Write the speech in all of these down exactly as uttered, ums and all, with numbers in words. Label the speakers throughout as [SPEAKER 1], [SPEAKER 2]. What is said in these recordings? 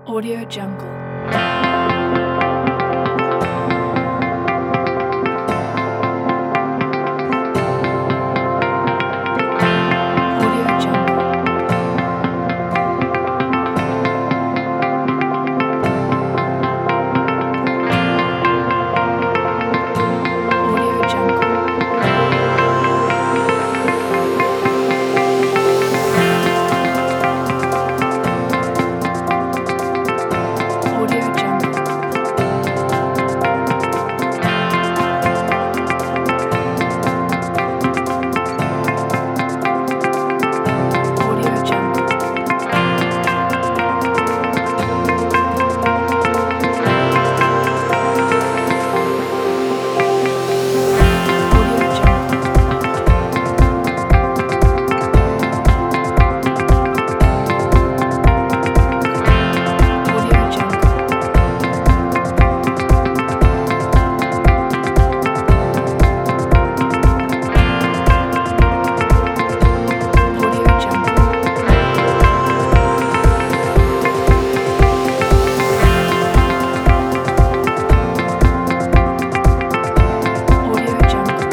[SPEAKER 1] Audio Jungle. Audio Jungle. Audio Jungle. Audio Jungle. Audio Jungle. Audio Jungle. Audio Jungle. Audio Jungle. Audio Jungle.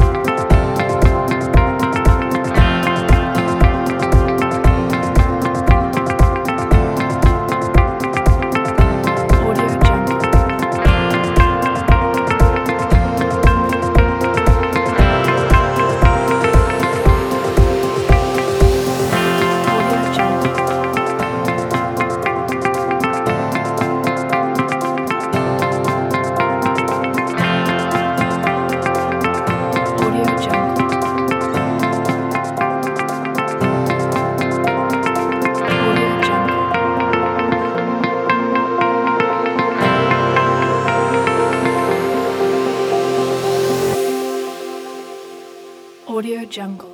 [SPEAKER 1] Audio Jungle. Audio Jungle. Audio Jungle. Audio Jungle. Audio Jungle.